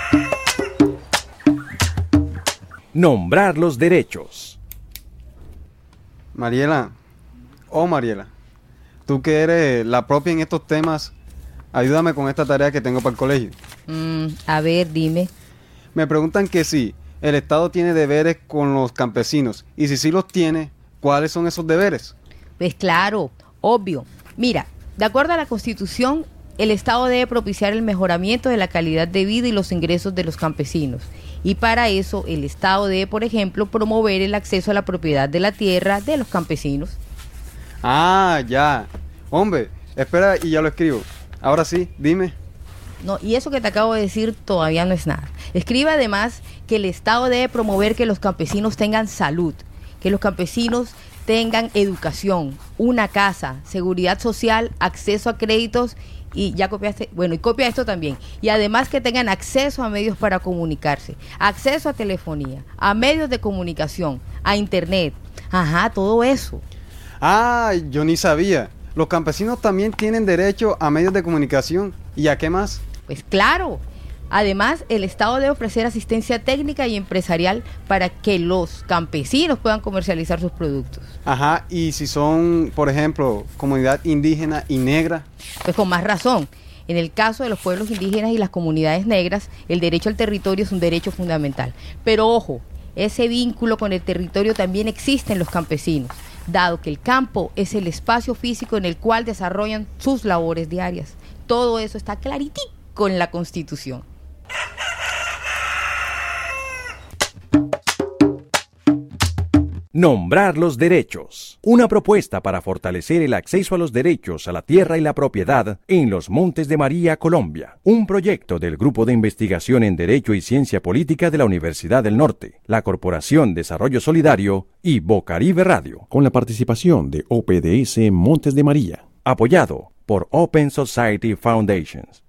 Nombrar los derechos. Mariela, Mariela, tú que eres la propia en estos temas, ayúdame con esta tarea que tengo para el colegio. A ver, dime. Me preguntan que si el Estado tiene deberes con los campesinos y si sí los tiene, ¿cuáles son esos deberes? Pues claro, obvio. Mira, de acuerdo a la Constitución, el Estado debe propiciar el mejoramiento de la calidad de vida y los ingresos de los campesinos. Y para eso, el Estado debe, por ejemplo, promover el acceso a la propiedad de la tierra de los campesinos. Ah, ya. Hombre, espera y ya lo escribo. Ahora sí, dime. No, y eso que te acabo de decir todavía no es nada. Escribe además que el Estado debe promover que los campesinos tengan salud, que los campesinos tengan educación, una casa, seguridad social, acceso a créditos y ya copiaste, bueno, y copia esto también. Y además que tengan acceso a medios para comunicarse, acceso a telefonía, a medios de comunicación, a internet. Ajá, todo eso. Ah, yo ni sabía. Los campesinos también tienen derecho a medios de comunicación. ¿Y a qué más? Pues claro. Además, el Estado debe ofrecer asistencia técnica y empresarial para que los campesinos puedan comercializar sus productos. Ajá, y si son, por ejemplo, comunidad indígena y negra. Pues con más razón. En el caso de los pueblos indígenas y las comunidades negras, el derecho al territorio es un derecho fundamental. Pero ojo, ese vínculo con el territorio también existe en los campesinos, dado que el campo es el espacio físico en el cual desarrollan sus labores diarias. Todo eso está claritico en la Constitución. Nombrar los derechos. Una propuesta para fortalecer el acceso a los derechos a la tierra y la propiedad en los Montes de María, Colombia. Un proyecto del Grupo de Investigación en Derecho y Ciencia Política de la Universidad del Norte, la Corporación Desarrollo Solidario y Bocaribe Radio, con la participación de OPDS Montes de María. Apoyado por Open Society Foundations.